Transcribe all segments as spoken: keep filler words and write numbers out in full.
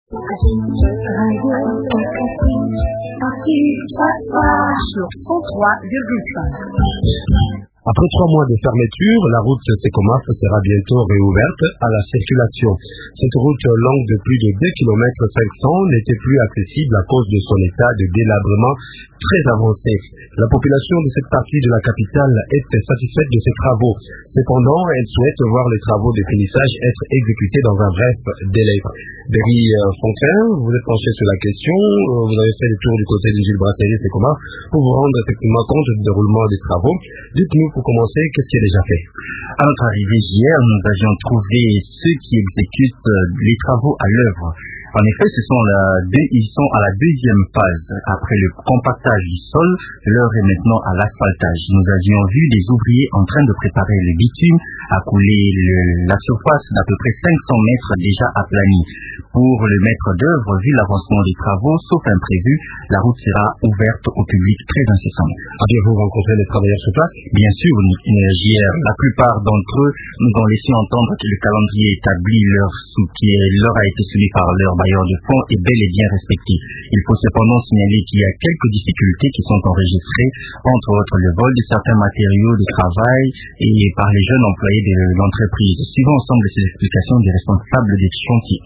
Après trois mois de fermeture, la route Secomaf sera bientôt réouverte à la circulation. Cette route longue de plus de deux kilomètres cinq cents n'était plus accessible à cause de son état de délabrement très avancé. La population de cette partie de la capitale est satisfaite de ces travaux. Cependant, elle souhaite voir les travaux de finissage être exécutés dans un bref délai. Berry Fontaine, vous êtes penché sur la question, vous avez fait le tour du côté de Gilles Brasserie Secomaf pour vous rendre effectivement compte du déroulement des travaux. Dites-nous pour commencer, qu'est-ce qui est déjà fait? À notre arrivée hier, nous avions trouvé ceux qui exécutent les travaux à l'œuvre. En effet, ce sont la deux, ils sont à la deuxième phase. Après le compactage du sol, l'heure est maintenant à l'asphaltage. Nous avions vu des ouvriers en train de préparer le bitume à couler le, la surface d'à peu près cinq cents mètres déjà aplanie. Pour le maître d'œuvre, vu l'avancement des travaux, sauf imprévu, la route sera ouverte au public très incessamment. Avez-vous rencontré les travailleurs sur place? Bien sûr, hier, la plupart d'entre eux nous ont laissé entendre que le calendrier établi leur, qui leur a été soumis par leur bailleur de fonds est bel et bien respecté. Il faut cependant signaler qu'il y a quelques difficultés qui sont enregistrées, entre autres le vol de certains matériaux de travail et par les jeunes employés de l'entreprise. Suivons ensemble ces explications des responsables des chantiers.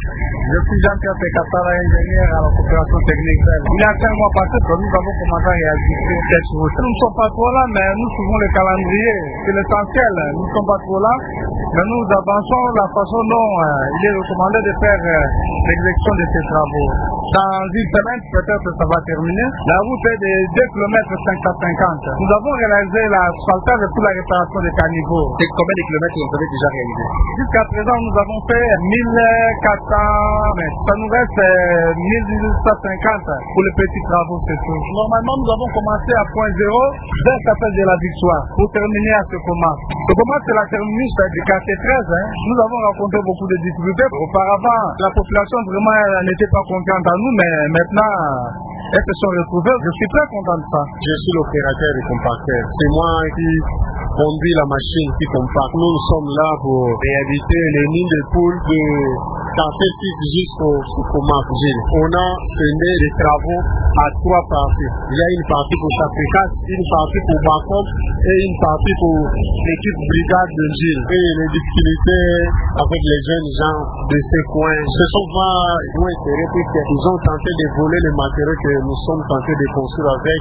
Je suis Jean-Pierre Pécatara, ingénieur à la coopération technique. Il y a cinq mois passés que nous avons commencé à réaliser cette route. Nous ne sommes pas trop là, mais nous suivons le calendrier. C'est l'essentiel. Nous ne sommes pas trop là, mais nous avançons la façon dont euh, il est recommandé de faire euh, l'exécution de ces travaux. Dans une semaine, peut-être ça va terminer. La route est de deux kilomètres cinq cent cinquante. Nous avons réalisé l'asphaltage et toute la réparation des caniveaux. C'est combien de kilomètres vous avez déjà réalisé? Jusqu'à présent, nous avons fait mille quatre cents mètres. Ça nous reste mille huit cent cinquante pour les petits travaux, c'est tout. Normalement, nous avons commencé à point zéro vers la fête de la victoire pour terminer à ce comment. Ce comment, c'est la terminus du quartier treize. Hein. Nous avons rencontré beaucoup de difficultés. Auparavant, la population vraiment n'était pas contente à nous, mais maintenant, elles se sont retrouvées. Je suis très content de ça. Je suis l'opérateur du compacteur. C'est moi qui conduis la machine qui compacte. Nous, nous sommes là pour réhabiliter les nids de poules de quartier six jusqu'au Secomaf. On a semé des travaux à trois parties. Il y a une partie pour Sapricat, une partie pour Bacom et une partie pour l'équipe brigade de Gilles. Et les difficultés avec les jeunes gens de ces coins se sont vraiment intéressés puisqu'ils ont tenté de voler les matériaux que nous sommes tentés de construire avec.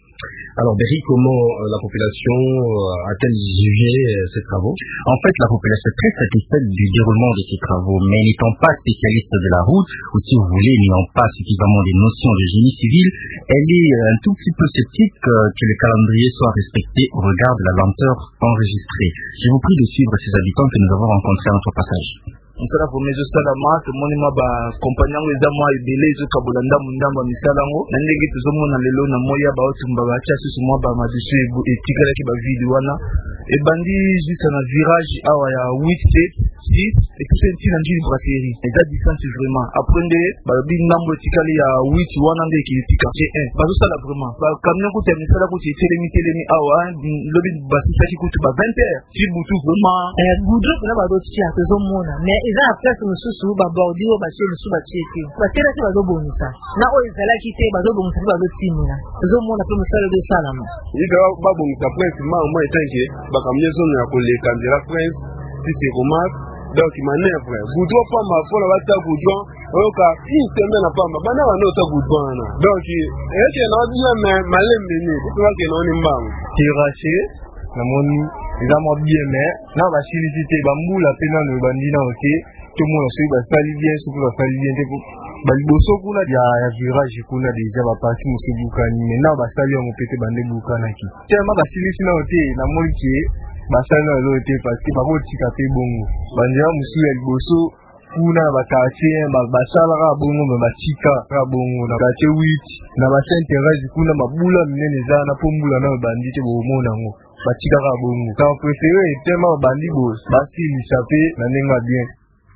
Alors Berry, comment euh, la population euh, a-t-elle jugé euh, ces travaux? En fait, la population est très satisfaite du déroulement de ces travaux, mais n'étant pas spécialiste de la route, ou si vous voulez, n'ayant pas suffisamment des notions de génie civil, elle est un tout petit peu sceptique euh, que le calendrier soit respecté au regard de la lenteur enregistrée. Je vous prie de suivre ces habitants que nous avons rencontrés à notre passage. Musala vomezo salama tumoni maba kompanya ngo ezamwa ibele zo kabulanda mundamba misalango na ndenge tuzomona lelo na moya ba otumba ba cha susu mwa ba madisu etikala ki ba vidi wana e bandi juste na virage awa ya huit sept six et tout senti na Gilles Brasserie et da distance vraiment après ba bi nambo etikali ya huit wana ndenge ki etika c'est un bazo sala vraiment ba camion ko te misala ko te telemi telemi awa lobi basisa ki kutu ba vingt heures si butu vraiment eh goudron na ba do tia tozomona mais eza na place mosusu babordiro batie mosusu batie te batielaki bazobongisa na oyo ezalaki te bazobongisa mpe bazotimela tozomona mpe mosala ozosalama ika babongisa prince mama etanke bakamie zone ya koleka nzela prince si Secomaf donc manevre goudron pamba mpona bata goudron oyoka une semaine apamba bana bana ota goudron wana donc eke naodina malembe nini epebake naoni mbango tirage namoni eza mwa bien mais na basilisi te bambula mpe nano ebandi nano te tomona soki basali bien soki basali bien te baliboso kuna ya virage kuna deja baparti mosusu bukani mais na basali yango mpe te bande bukanaki telema basilisi nano te namoni ke basali nano ezo te parce que bakotika mpe bongo banzela mosusu ya liboso kuna na bakartier basalaka bongo me batika kaka bongo na quartier huit na basaint Thérèse kuna mabula minene eza na mpo mbula nano ebandi te bomona yango batikaka bongo ka préféré etema babandi bo basilisa mpe na ndenge ya bien.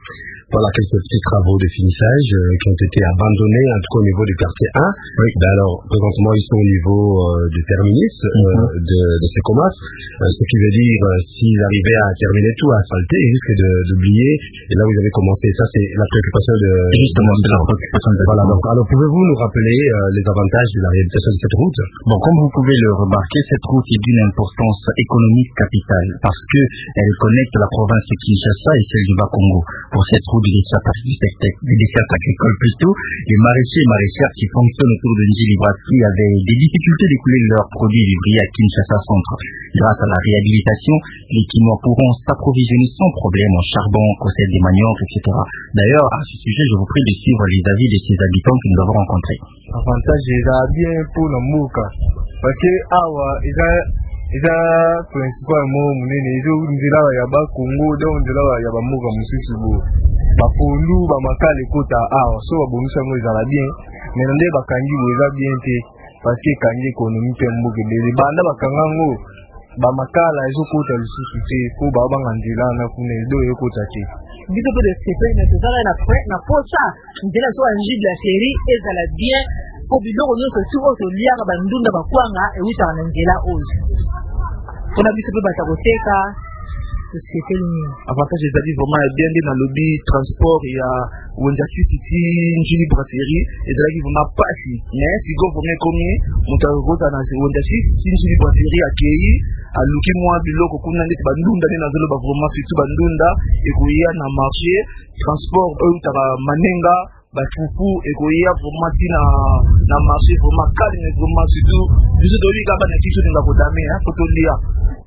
Voilà quelques petits travaux de finissage euh, qui ont été abandonnés, en tout cas au niveau du quartier un. Oui. Ben alors, présentement, ils sont au niveau euh, du terminus euh, mm-hmm. de, de Secomaf, euh, ce qui veut dire, euh, s'ils arrivaient à terminer tout, à asphalter, ils risquent de, d'oublier. Et là, vous avez commencé, ça, c'est la préoccupation de... Justement, c'est la préoccupation de... Voilà, donc, alors, pouvez-vous nous rappeler euh, les avantages de la réhabilitation de cette route? Bon, comme vous pouvez le remarquer, cette route est d'une importance économique capitale, parce que elle connecte la province de Kinshasa et celle du Bas-Congo. Pour cette route, des dessertes agricoles plutôt, les maraîchers et maraîchères qui fonctionnent autour de Njili-Brasserie avaient des difficultés d'écouler leurs produits vivriers à Kinshasa Centre. Grâce à la réhabilitation, les Quinois pourront s'approvisionner sans problème en charbon, cossette des maniocs, et cetera. D'ailleurs, à ce sujet, je vous prie de suivre les avis de ces habitants que nous avons rencontrés. Avantage, il a bien pour le Mouka. Parce que, ah ouais, il a eza principal mo munene ezo nzela ya ba Congo donc nzela ya ba mboka mususu bo ba pondu ba makale kota awa so ba bonisa ngo ezala bien mais nde bakangi bo eza bien te parce que kangi économie pe mboka bele banda bakanga ngo ba makala ezo kota lisusu te ko ba ba nzela na kuna edo ekota te biso pe de sepe na tozala na pre na posa nzela so anji de la série ezala bien ko biloko nyonso si ozo liaka bandunda bakwanga ewuta na nzela ozo pona biso pe bata koteka société nini avantage ezali vraiment bien nde na lobby transport ya Wenjasi City Njili Brasserie ezalaki vraiment pasi mais siko vraiment komi moto akota na Wenjasi City Njili Brasserie akei aluki mwa biloko kuna ndeti bandunda nde nazoloba vraiment surtout bandunda ekoya na marché transport oyo utaka manenga batupu ekoya vraiment tina na marché vraiment calme vraiment surtout biso tolika bana kiso ninga kodame hein kotolia.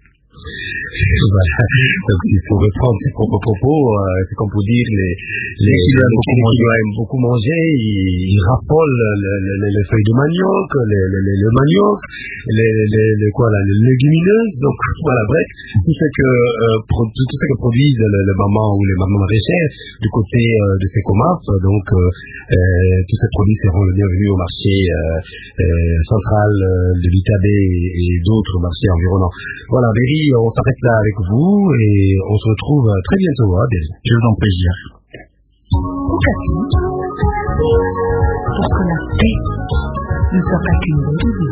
Voilà. Donc, il faut reprendre ses propres propos, euh, c'est comme pour dire les les qui aiment beaucoup manger, ils, ils raffolent les, les, les feuilles de manioc, les, les, les, le manioc, les, les, les quoi là, les légumineuses. Donc voilà, bref, tout ce que euh, tout, tout ce que produisent le, le maman ou les mamans maraîchères du côté euh, de Secomaf. Donc euh, euh, tous ces produits seront les bienvenus au marché euh, euh, central euh, de l'U T A B et, et d'autres marchés environnants. Voilà, Berry, on s'arrête là avec vous et on se retrouve très bientôt. Hein, je vous en prie. Parce que la paix ne soit pas qu'une bonne idée.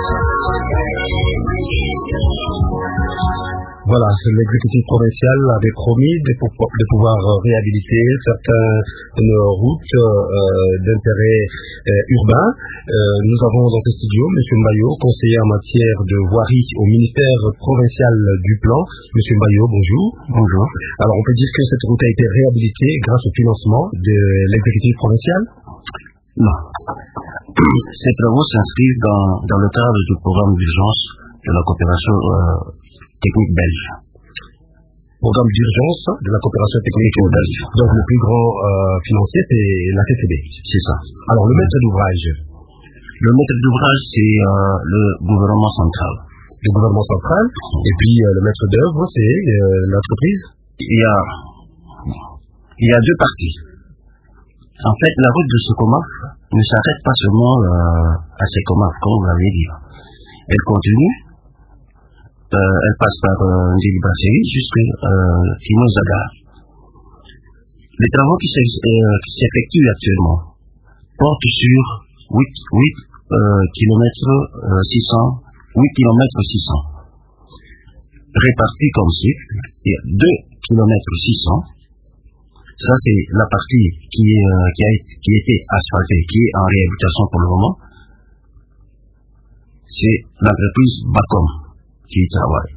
Voilà, l'exécutif provincial avait promis de, de pouvoir réhabiliter certaines routes euh, d'intérêt euh, urbain. Euh, nous avons dans ce studio M. Mbayo, conseiller en matière de voirie au ministère provincial du Plan. M. Mbayo, bonjour. Bonjour. Alors, on peut dire que cette route a été réhabilitée grâce au financement de l'exécutif provincial? Non. Ces travaux s'inscrivent dans, dans le cadre du programme d'urgence de la coopération euh, technique belge. Programme d'urgence de la coopération technique belge. Donc le plus grand euh, financier, c'est la C C B. C'est ça. Alors le maître d'ouvrage. Le maître d'ouvrage, c'est euh, le gouvernement central. Le gouvernement central. Et puis euh, le maître d'œuvre, c'est euh, l'entreprise. Il y a, il y a deux parties. En fait, la route de Secomaf ne s'arrête pas seulement euh, à Secomaf, comme vous l'avez dit. Elle continue. Euh, elle passe par euh, Njili Brasserie jusqu'à euh, Kimozaga. Les travaux qui s'effectuent actuellement portent sur huit kilomètres six cents répartis comme suit. Il y a deux kilomètres six cents. Ça c'est la partie qui, euh, qui a qui était asphaltée, qui est en réhabilitation pour le moment. C'est l'entreprise Bacom qui travaille.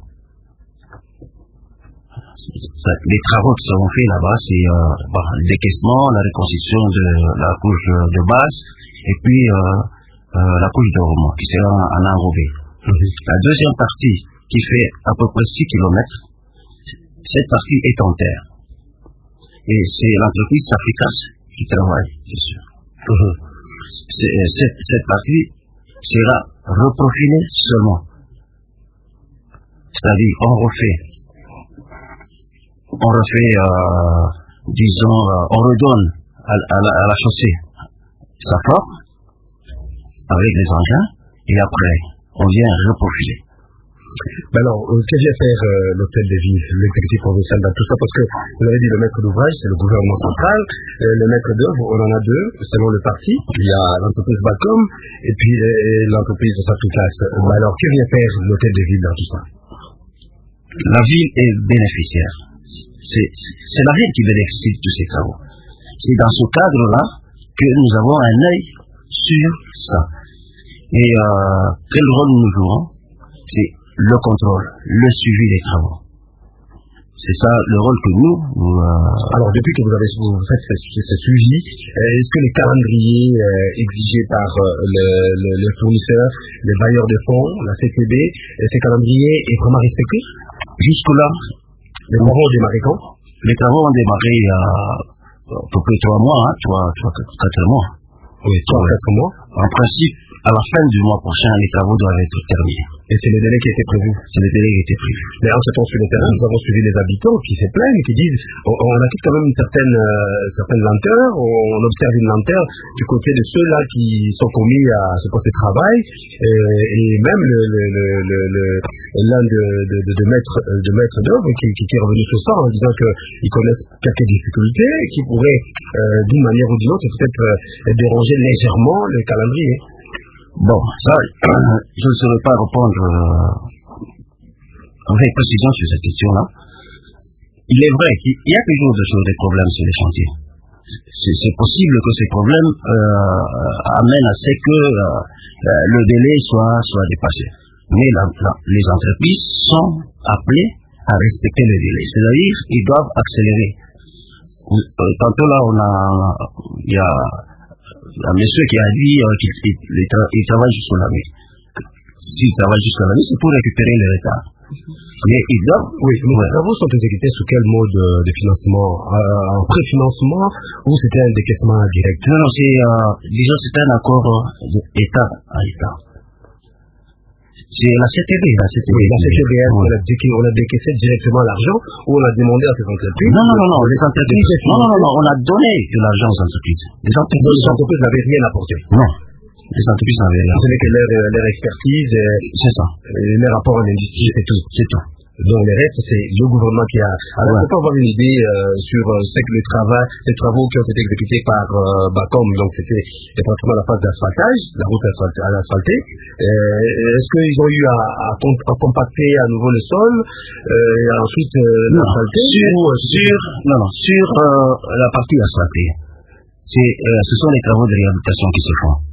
Les travaux qui seront faits là-bas, c'est euh, bah, le décaissement, la reconstruction de la couche de base et puis euh, euh, la couche de roulement qui sera en enrobé. Mm-hmm. La deuxième partie qui fait à peu près six kilomètres, cette partie est en terre. Et c'est l'entreprise Safricas qui travaille, c'est sûr. Mm-hmm. Cette, cette partie sera reprofilée seulement. C'est-à-dire, on refait, on refait, euh, disons, euh, on redonne à, à, la, à la chaussée sa forme avec les engins, et après, on vient reprofiler. Ben alors, euh, que vient faire euh, l'hôtel de ville, l'exécutif provincial dans tout ça? Parce que vous avez dit le maître d'ouvrage, c'est le gouvernement central, euh, le maître d'œuvre, on en a deux, selon le parti. Il y a l'entreprise Bacom et puis euh, l'entreprise Fabricas. Ben alors, que vient faire l'hôtel de ville dans tout ça? La ville est bénéficiaire. C'est, c'est la ville qui bénéficie de tous ces travaux. C'est dans ce cadre-là que nous avons un œil sur ça. Et euh, quel rôle nous jouons? C'est le contrôle, le suivi des travaux. C'est ça le rôle que nous... nous euh... Alors, depuis que vous avez vous faites ce, ce suivi, est-ce que les calendriers euh, exigés par euh, le, le, les fournisseurs, les bailleurs de fonds, la C T B, ces calendriers est vraiment respecté? Jusque-là, les travaux ont démarré quand? Les travaux ont démarré il y a à peu près trois mois, hein, trois, trois, quatre mois. Oui, trois, quatre mois. En principe, à la fin du mois prochain, les travaux doivent être terminés. Et c'est le délai qui était prévu? C'est le délai qui était prévu. Mais en s'étant sur le terrain, nous avons suivi les habitants qui se plaignent, qui disent, on, on a quand même une certaine, euh, certaine lenteur, on observe une lenteur du côté de ceux-là qui sont commis à ce poste de travail, et, et même le, le, le, le, le, l'un de, de, de, de maître, de maître d'œuvre qui, qui, qui est revenu sur ça en disant qu'ils connaissent quelques difficultés qui pourraient, euh, d'une manière ou d'une autre, peut-être euh, déranger légèrement le calendrier. Bon, ça, je ne saurais pas répondre euh, avec précision sur cette question-là. Il est vrai qu'il y a toujours des problèmes sur les chantiers. C'est, c'est possible que ces problèmes euh, amènent à ce que euh, le délai soit, soit dépassé. Mais la, la, les entreprises sont appelées à respecter le délai. C'est-à-dire qu'ils doivent accélérer. Euh, tantôt là, on a, il y a un monsieur qui a dit euh, qu'il il, il, il travaille jusqu'à la nuit. S'il travaille jusqu'à la nuit, c'est pour récupérer le retard. Mais ils doivent... Oui, mais les travaux sont exécutés sous quel mode de financement? euh, En préfinancement ou c'était un décaissement direct? Non, non, c'est, euh, disons, c'est un accord d'État à État. C'est la C T B, la C T B. Oui, la C T B, oui. on, a décaissé, on a décaissé directement l'argent ou on a demandé à ces entreprises? Non, non, non, non, les entreprises, non, non, non, non, on a donné de l'argent aux entreprises. Les entreprises, les entreprises n'avaient rien apporté. Non, les entreprises n'avaient rien. Ce n'est que leur, leur expertise, c'est ça. Les rapports en industrie, c'est tout. C'est tout. Donc les restes, c'est le gouvernement qui a... Alors, ouais. On peut avoir une idée euh, sur euh, ce que le travail, les travaux qui ont été exécutés par euh, Bacom, donc c'était pratiquement la phase d'asphaltage, la route à l'asphalter. Euh, est-ce qu'ils ont eu à, à, à compacter à nouveau le sol euh, et ensuite euh, l'asphalter sur, ou, euh, sur, non, non, sur euh, la partie asphaltée, c'est, euh, ce sont les travaux de réhabilitation qui se font.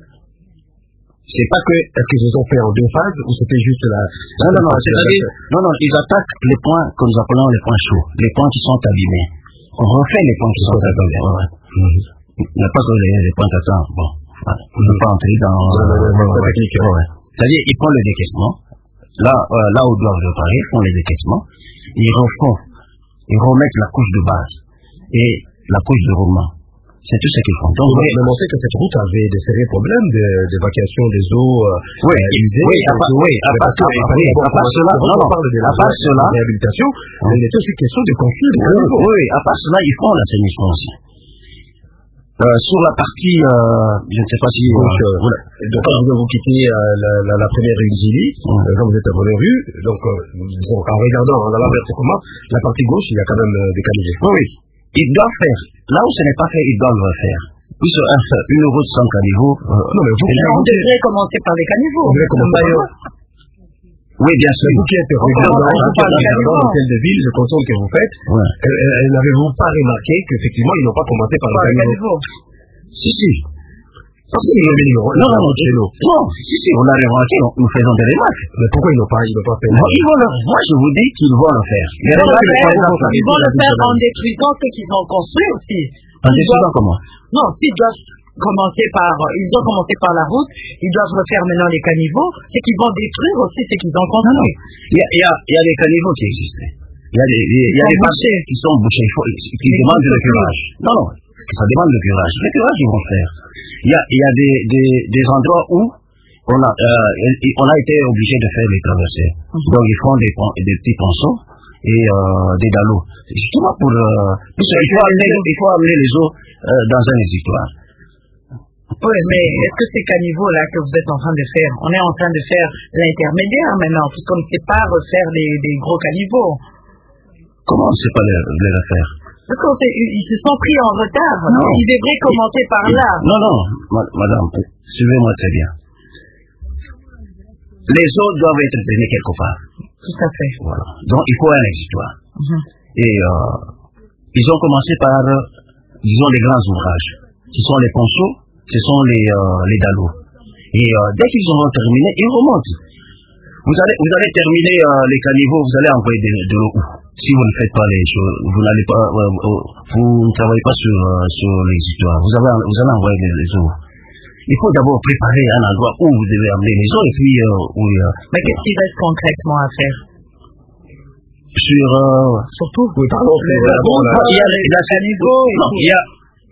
C'est pas que, est-ce qu'ils les ont fait en deux phases ou c'était juste la... Non, non, non, c'est-à-dire, non, non, ils attaquent les points que nous appelons les points chauds, les points qui sont abîmés. On refait les points qui sont abîmés. Ouais. Mm-hmm. Il n'y a pas que les, les points d'attente. Bon, voilà. On ne peut pas entrer dans... Euh, ouais, ouais, technique. Ouais. C'est-à-dire, ils prennent le décaissement. Là, euh, là où ils doivent réparer, ils font les décaissements. Ils refont, ils remettent la couche de base et la couche de roulement. C'est tout ce qu'ils font. Donc, mais, mais on sait que cette route avait des sérieux problèmes d'évacuation de, des eaux euh, oui, usées. Oui, à part, oui, à part, oui, à part cela, non, non, on parle de la part cela, réhabilitation, hein. Il est aussi question de construire des oui, oui, à part cela, ils font l'assainissement aussi. Euh, sur la partie, euh, je ne sais pas si... Donc, euh, voilà. Donc quand vous, vous quittez euh, la, la, la première rue Gilly, mmh. quand vous êtes à votre rue, donc, euh, donc en regardant, en allant vers comment, la partie gauche, il y a quand même euh, des canaliers. Oui, oui. Ils doivent faire. Là où ce n'est pas fait, ils doivent le faire. Puis une route sans caniveau. Euh, non, mais vous, on devrait commencer par les caniveaux. On devrait commencer par les Oui, bien sûr. Vous qui êtes regardant l'hôtel de ville, le contrôle que vous faites, ouais. euh, euh, n'avez-vous pas remarqué qu'effectivement, ils n'ont pas commencé par les caniveaux? Si, si. Parce que c'est le numéro. Non, non, non, chez nous. Non, si, si, on a remarqué, nous faisons des remarques. Mais pourquoi ils n'ont pas, ils n'ont pas fait? Non, ils vont le, moi, je vous dis qu'ils vont le faire. Ils vont le faire, ils vont le faire en détruisant ce qu'ils ont construit aussi. En détruisant comment? Non, s'ils doivent commencer par, ils ont commencé par la route, ils doivent refaire maintenant les caniveaux, c'est qu'ils vont détruire aussi ce qu'ils ont construit. Il y a, il y a, il y a des caniveaux qui existent. Il y a des, il y a des parcelles qui sont bouchées, qui demandent le curage. Non, non, ça demande le curage. Le curage, ils vont faire. Il y a, il y a des, des, des endroits où on a, euh, on a été obligé de faire les traversées. Mm-hmm. Donc ils font des, des petits ponceaux et euh, des dallots. Justement pour, euh, il faut amener, il faut amener les eaux euh, dans un exutoire. Oui, mais est-ce que c'est qu'à niveau là que vous êtes en train de faire? On est en train de faire l'intermédiaire maintenant, puisqu'on ne sait pas refaire des, des gros caniveaux. Comment on ne sait pas les, les refaire? Parce qu'ils se sont pris en retard. Non. Ils devraient commencer par là. Non, non, madame, suivez-moi très bien. Les eaux doivent être traînées quelque part. Tout à fait. Voilà. Donc, il faut un exutoire. Mm-hmm. Et euh, ils ont commencé par, euh, disons, les grands ouvrages. Ce sont les ponceaux, ce sont les, euh, les dallots. Et euh, dès qu'ils auront terminé, ils remontent. Vous allez, vous allez terminer euh, les caniveaux, vous allez envoyer de, de l'eau. Si vous ne faites pas les choses, vous n'allez pas, euh, euh, vous ne travaillez pas sur, euh, sur les histoires. Vous, avez, vous allez envoyer les, les eaux. Il faut d'abord préparer un endroit où vous devez amener les eaux et puis euh, où. Euh, Mais qu'est-ce qu'il reste concrètement à faire? Sur. Euh, Surtout. Oui, pardon. Les, la, bon, la, il y a les, la caniveau. Non, il y a.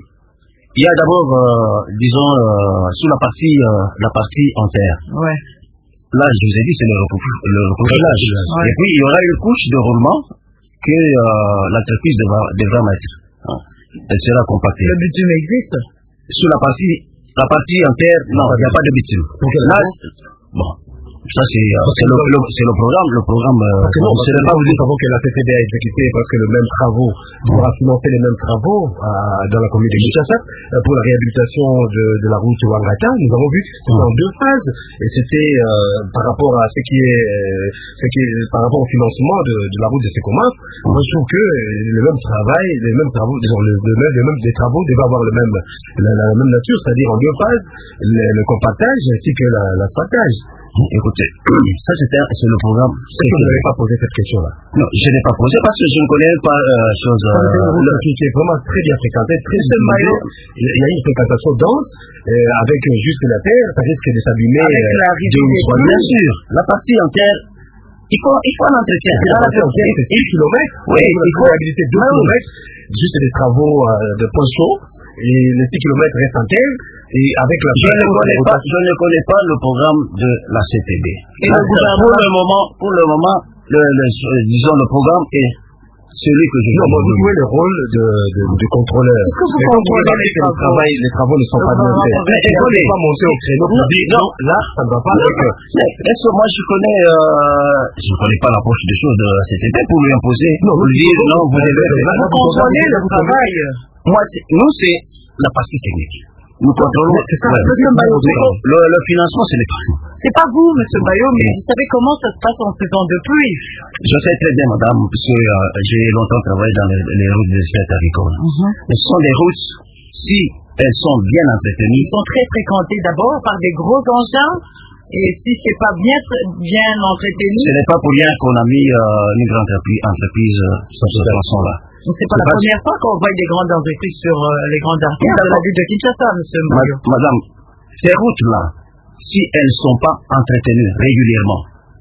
Il y a d'abord, euh, disons, euh, sur la partie, euh, la partie entière. Ouais. Là, je vous ai dit, c'est le recouvrage. Ouais. Et puis, il y aura une couche de roulement que euh, l'entreprise devra, devra mettre. Elle sera compactée. Le bitume existe? Sur la partie, la partie entière, non, il n'y a pas de bitume. Là, bon, ça c'est, euh, c'est, le, le, c'est le programme, le programme. Euh, parce que non, ce n'est pas vous dire avant que la C C D a exécuté parce que le même travaux pourra financer les mêmes travaux euh, dans la commune de Kinshasa euh, pour la réhabilitation de, de la route Ouangata. Nous avons vu c'était en deux phases et c'était euh, par rapport à ce qui est, euh, ce qui est par rapport au financement de, de la route de Sekoma. Moi je trouve que le même travail, les mêmes travaux, disons, le, le même, le même des travaux devaient avoir le même, la, la même nature, c'est-à-dire en deux phases, le, le compactage ainsi que la, l'asphaltage. Écoutez, ça c'était, c'est le programme. Est-ce que vous n'avez pas posé cette question-là? Non, je n'ai pas posé parce que je ne connais pas euh, chose. Euh, c'est une route qui est vraiment très bien fréquentée, très utilisée. Il y a une fréquentation dense, euh, avec juste la terre, ça risque de s'abîmer. Avec la rigidité. Bien sûr, la partie entière, il faut, il faut un entretien. La partie entière, c'est six kilomètres. Oui, il faut réhabiliter deux kilomètres. Juste des travaux euh, de ponceau, et les six kilomètres restent en terre, et avec la... Je ne connais pas, je ne connais pas le programme de la C T B. Et le pour le moment, pour le moment, le, le, disons le programme est celui que je non, vous jouez le rôle de, de, de contrôleur. Est-ce que vous mais contrôlez les travaux? Travail, les travaux ne sont pas bien faits. Mais écoutez, pas monter au créneau pour dire non, là, ça ne va pas avec... Est-ce que moi je connais, euh, je ne connais pas l'approche des choses de la C T B pour lui imposer, non, pour lui dire non, vous devez... Vous contrôlez le travail. Moi, nous, c'est la partie technique. Nous contrôlons. C'est ça, ouais. le, le financement, c'est les parties. C'est pas vous, M. Bayo, mais vous savez comment ça se passe en faisant de pluie. Je sais très bien, madame, puisque euh, j'ai longtemps travaillé dans les, les routes des fêtes agricoles. Mm-hmm. Mais ce sont des routes, si elles sont bien entretenues. Ils sont très fréquentées d'abord par des gros engins. Et si c'est pas bien, bien entretenu. Ce n'est pas pour rien qu'on a mis euh, une grande entreprise euh, sur cette façon-là. C'est pas la pas première fois qu'on voit des grandes entreprises sur euh, les grandes artères de la ville de Kinshasa, monsieur Mario. Madame, ces routes-là, si elles ne sont pas entretenues régulièrement,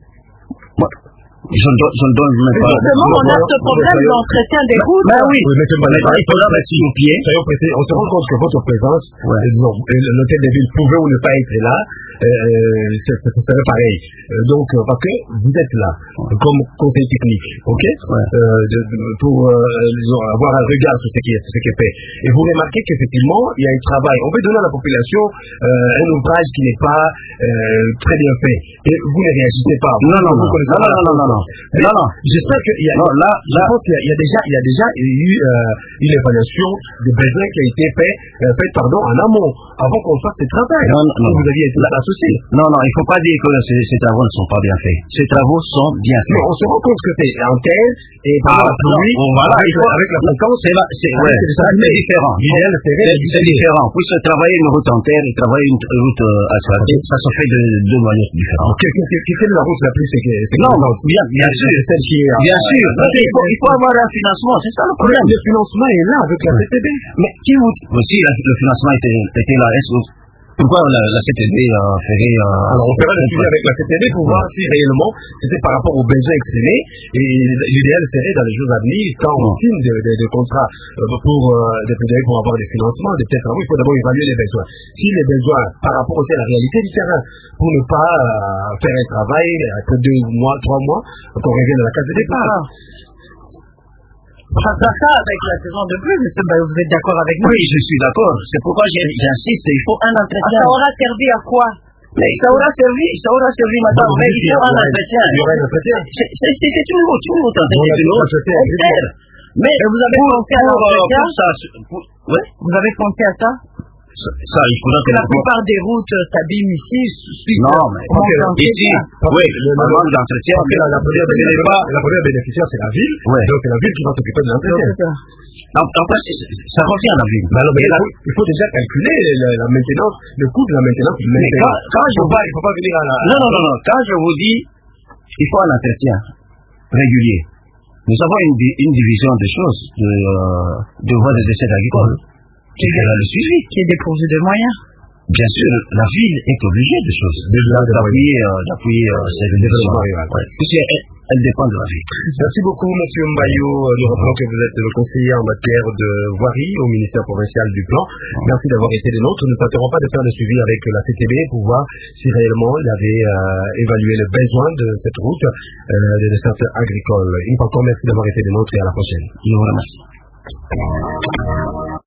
moi, je ne donne, je ne donne même pas... Justement, on a ce problème d'entretien des routes. Ben oui, il faudra mettre sur pied. On se rend compte que votre présence, l'hôtel de ville pouvait ou ne pas être là, ce serait pareil. Donc, parce que vous êtes là, comme conseil technique, ok, pour avoir un regard sur ce qui est fait. Et vous remarquez qu'effectivement, il y a un travail. On peut donner à la population un ouvrage qui n'est pas très bien fait. Et vous ne réagissez pas. Non, non, non, non, non, non. Non, non, j'espère qu'il y a, non, là, je là, pense qu'il y a, il y a déjà, il y a déjà eu euh, une évaluation des besoins qui a été faite, euh, fait, pardon, en amont, avant qu'on fasse ce travail. Non, non, vous aviez été associé. Non, non, il ne faut pas dire que ces, ces travaux ne sont pas bien faits. Ces travaux sont bien faits. Mais on se rend compte que c'est en terre et par la pluie, voilà, avec, avec la fréquence, c'est, c'est, ouais, c'est différent. L'idéal, c'est, c'est différent. Puisque travailler une route en terre et travailler une route euh, asphaltée, ça se fait de deux manières différentes. Quelle est la route la plus sécurisée? Non, bien, bien sûr. Bien sûr, parce qu'il faut, il faut avoir un financement, c'est ça le problème. Le financement est là avec la C T B. Mais qui vous dit aussi le financement était, était là? Est-ce que pourquoi la, la C T B euh, ferait... Euh, Alors on fera le suivi avec la C T B pour voir si réellement c'est par rapport aux besoins exprimés, et l'idéal serait dans les jours à venir, quand on signe des de, de contrats pour euh, des pour avoir des financements, des peut-être il faut d'abord évaluer les besoins. Si les besoins par rapport aussi à la réalité du terrain, pour ne pas euh, faire un travail après deux mois, trois mois, qu'on revienne à la case de départ. Ça ça avec la saison de pluie, M. Bayo, vous êtes d'accord avec moi? Oui, je suis d'accord. C'est pourquoi j'insiste, il faut un entretien. Ça aura servi à quoi? Mais ça aura servi, ça aura servi, madame. Mais il faut un entretien. Il y aura un entretien. C'est une route, une route entretien. Mais vous avez pensé à l'entretien? Oui. Vous avez pensé à ça? Ça, ça, il faudra que la plupart des routes s'abîment ici. Non, mais ici, oui, le manque d'entretien, la première bénéficiaire, c'est la ville. Donc, c'est la ville qui va s'occuper de l'entretien. En fait, ça revient à la ville. Mais alors, mais il, faut, il faut déjà calculer la, la maintenance, le coût de la maintenance. Mais quand, quand je vois, il ne faut pas venir à la... Non, non, non, non. Quand je vous dis, il faut un entretien régulier. Nous avons une, une division des choses, de, euh, de voies de déchets agricoles, qui fera le suivi. Qui est dépourvu de moyens. Bien sûr, la ville est obligée de choses, d'appuyer euh, d'appuyer euh, ces développements. Ouais. Elle, elle dépend de la ville. Merci beaucoup, Monsieur Mbayo. Nous rappelons que vous êtes le conseiller en matière de voirie au ministère provincial du Plan. Merci d'avoir été des nôtres. Nous ne tenterons pas de faire le suivi avec la C T B pour voir si réellement il avait euh, évalué le besoin de cette route euh, des dessertes agricoles. Une fois encore, merci d'avoir été des nôtres et à la prochaine. Je vous remercie.